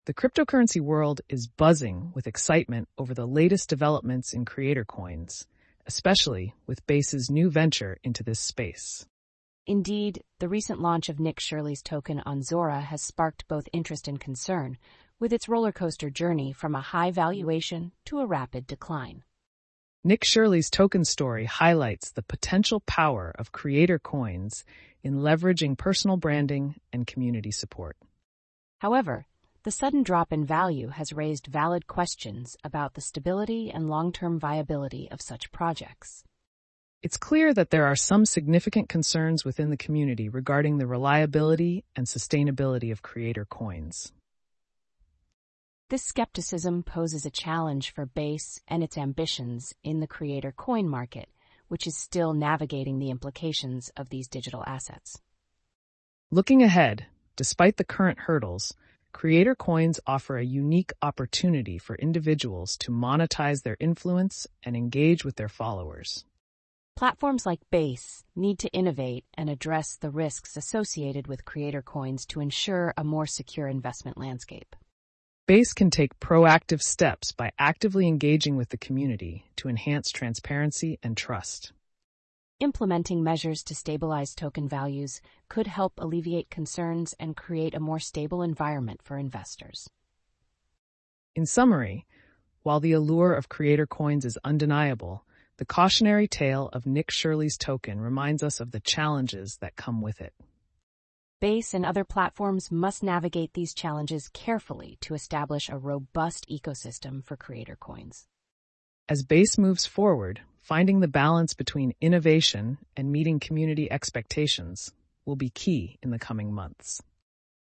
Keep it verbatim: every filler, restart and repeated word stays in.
The cryptocurrency world is buzzing with excitement over the latest developments in creator coins, especially with Base's new venture into this space. Indeed, the recent launch of Nick Shirley's token on Zora has sparked both interest and concern, with its roller coaster journey from a high valuation to a rapid decline. Nick Shirley's token story highlights the potential power of creator coins in leveraging personal branding and community support. However, the sudden drop in value has raised valid questions about the stability and long-term viability of such projects. It's clear that there are some significant concerns within the community regarding the reliability and sustainability of creator coins. This skepticism poses a challenge for Base and its ambitions in the creator coin market, which is still navigating the implications of these digital assets. Looking ahead, despite the current hurdles, creator coins offer a unique opportunity for individuals to monetize their influence and engage with their followers. Platforms like Base need to innovate and address the risks associated with creator coins to ensure a more secure investment landscape. Base can take proactive steps by actively engaging with the community to enhance transparency and trust. Implementing measures to stabilize token values could help alleviate concerns and create a more stable environment for investors. In summary, while the allure of creator coins is undeniable, the cautionary tale of Nick Shirley's token reminds us of the challenges that come with it. Base and other platforms must navigate these challenges carefully to establish a robust ecosystem for creator coins. As Base moves forward, finding the balance between innovation and meeting community expectations will be key in the coming months.